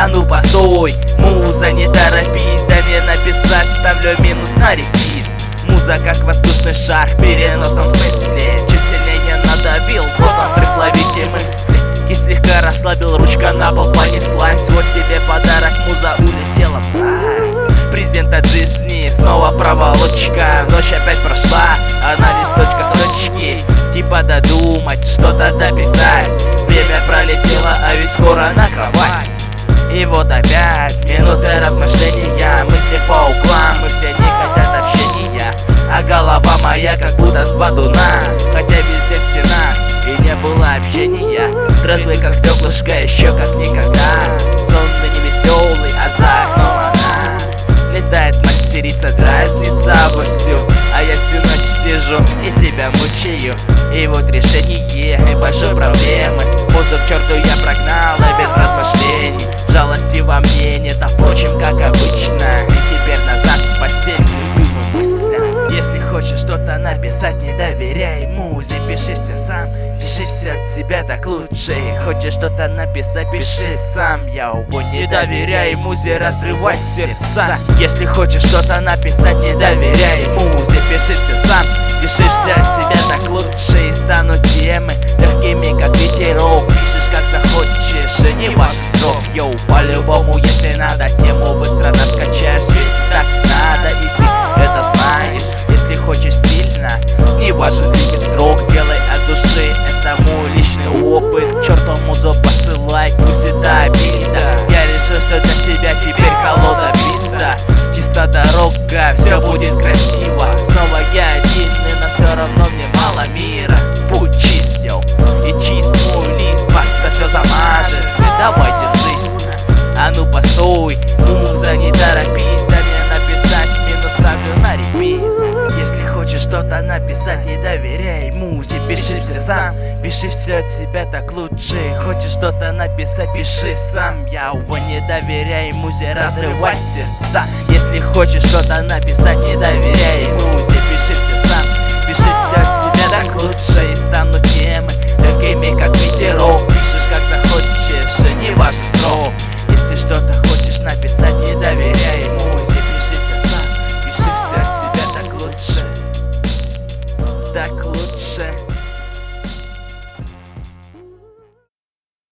А ну постой, муза, не торопись, а мне написать ставлю минус на репит. Муза как воздушный шар в переносном смысле. Чуть сильнее надавил, потом в мысли. И слегка расслабил, ручка на пол понеслась. Вот тебе подарок, муза улетела вдаль. Презент от жизни, снова проволочка. Ночь опять прошла, а на листочках точки. Типа додумать, что-то дописать. Время пролетело, а ведь скоро на кровать. И вот опять минуты размышления. Мысли по углам, и все не хотят общения. А голова моя как будто с бадуна. Хотя везде стена и не было общения. Взрослый как стеклышко, еще как никогда. Сонный не веселый, а за окном она. Летает мастерица, дразнится вовсю. А я всю ночь сижу и себя мучаю. И вот решение небольшой проблемы. Музыку к черту я прогнал, и без размышлений. Жалости во мне нет, а впрочем, как обычно. И теперь назад в постель любимым мыслям. Если хочешь что-то написать, не доверяй музе. Пиши все сам, пиши все от себя, так лучше. Хочешь что-то написать, пиши сам. Я уву, не доверяй музе, разрывать сердца. Если хочешь что-то написать, не доверяй музе. Пиши все сам, пиши все от себя, так лучше. И станут темы легкими, как ветерок. Пишешь как захочешь, и не важен срок. Йоу, по-любому, если надо, тему быстро раскачаешь. Ведь так надо, и ты это знаешь. Если хочешь сильно, не важен лимит строк. Делай от души, это мой личный опыт. К черту музу посылай, пусть это обида. Я решил все для себя, теперь колода бита. Чисто дорога, все будет красиво. Снова я один, но все равно мне мало мира. Путь чистил, и чист мой лист, просто все замажет. Ты давай держись, а ну постой, муза, не торопись, да мне написать, минус ставлю на репит. Если хочешь что-то написать, не доверяй музе. Пиши все сам, пиши все от себя, так лучше. Хочешь что-то написать, пиши сам. Я увы, не доверяй музе, разрывать сердца. Если хочешь что-то написать, не доверяй музе. Пиши все сам, пиши все от себя, так лучше. И станут темы легкими, как ветерок.